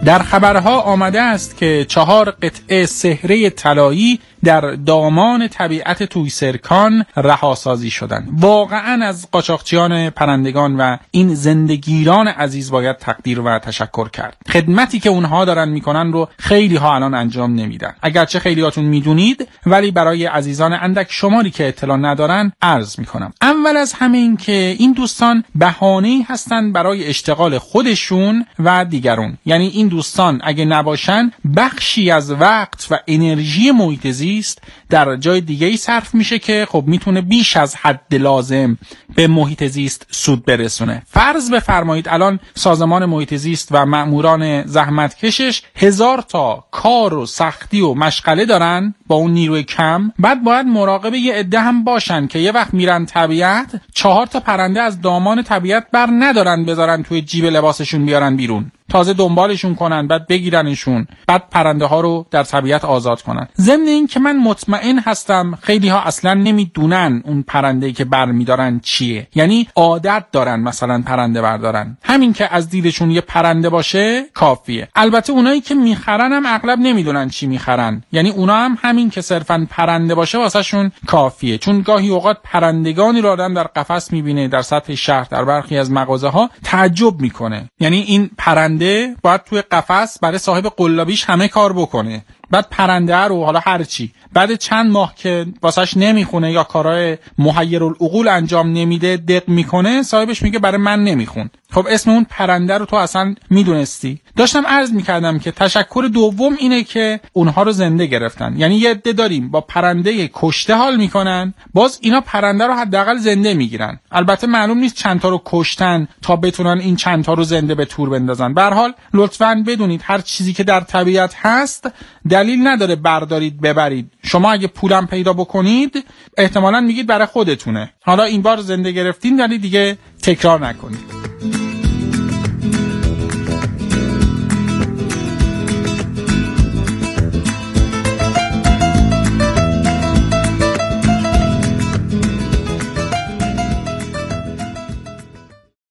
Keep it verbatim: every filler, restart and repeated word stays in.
در خبرها آمده است که چهار قطعه سحره طلایی در دامان طبیعت تویسرکان رهاسازی شدند. واقعا از قاچاقچیان پرندگان و این زندگیران عزیز باید تقدیر و تشکر کرد. خدمتی که اونها دارن میکنن رو خیلی ها الان انجام نمیدن. اگرچه خیلیاتون میدونید، ولی برای عزیزان اندک شماری که اطلاع ندارن عرض میکنم. اول از همه این که این دوستان بهانه‌ای هستن برای اشتغال خودشون و دیگرون. یعنی این دوستان اگه نباشن بخشی از وقت و انرژی محیط زیست در جای دیگه‌ای صرف میشه که خب میتونه بیش از حد لازم به محیط زیست سود برسونه. فرض بفرمایید الان سازمان محیط زیست و مأموران زحمتکشش هزار تا کار و سختی و مشغله دارن با اون نیروی کم، بعد باید مراقب یه عده هم باشن که یه وقت میرن طبیعت چهار تا پرنده از دامان طبیعت بر ندارن بذارن توی جیب لباسشون بیارن بیرون، تازه دنبالشون کنن، بعد بگیرنشون، بعد پرنده ها رو در طبیعت آزاد کنن. ضمن این که من مطمئن هستم خیلی ها اصلا نمیدونن اون پرنده‌ای که برمیدارن چیه، یعنی عادت دارن مثلا پرنده بردارن، همین که از دیدشون یه پرنده باشه کافیه. البته اونایی که میخرن هم اغلب نمیدونن چی میخرن، یعنی اونا هم همین که صرفا پرنده باشه واسه شون کافیه، چون گاهی اوقات پرندگانی رو آدم در قفس میبینه در سطح شهر، در برخی از مغازه ها تعجب میکنه، یعنی این پرنده باید توی قفس برای صاحب قلابیش همه کار بکنه، بعد پرنده رو حالا هر چی بعد چند ماه که واسش نمیخونه یا کارهای محیرالعقول انجام نمیده دق میکنه، صاحبش میگه برای من نمیخون. خب اسم اون پرنده رو تو اصلا میدونستی؟ داشتم عرض میکردم که تشکر دوم اینه که اونها رو زنده گرفتن. یعنی یه عده داریم با پرنده کشته حال میکنن، باز اینا پرنده رو حداقل زنده میگیرن. البته معلوم نیست چند تا رو کشتن تا بتونن این چند تا رو زنده به تور بندازن. به هر حال لطفاً بدونید هر چیزی که در طبیعت هست دلیل نداره بردارید ببرید. شما اگه پولم پیدا بکنید احتمالاً میگید برای خودتونه، حالا این بار زنده گرفتین ولی دیگه تکرار نکنید.